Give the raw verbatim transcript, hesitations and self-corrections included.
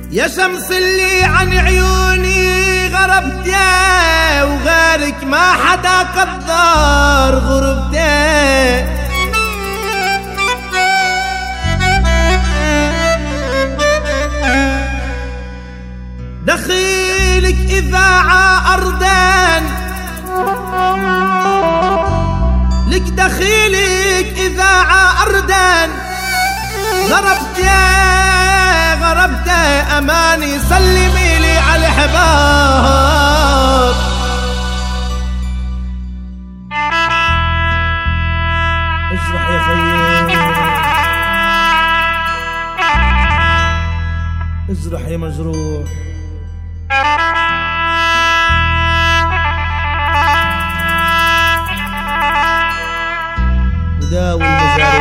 يا شمس اللي عن عيوني غربتي وغيرك ما حدا قدر غربتي. دخيلك إذاعة أردان لك دخيلك إذاعة أردان غربتي غربتي أماني سلمي لي على الحباب. اجرح يا خيي اجرح يا مجروح. وداوي المجارح